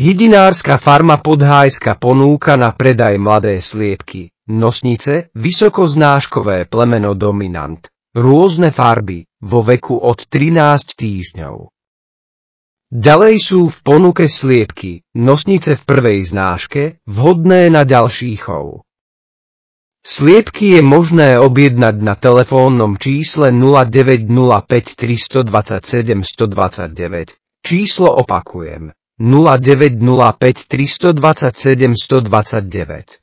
Hydinárska farma Podhájska ponúka na predaj mladé sliepky, nosnice, vysokoznáškové plemeno dominant, rôzne farby, vo veku od 13 týždňov. Ďalej sú v ponuke sliepky, nosnice v prvej znáške, vhodné na ďalší chov. Sliepky je možné objednať na telefónnom čísle 0905 327 129, číslo opakujem, 0905 327 129.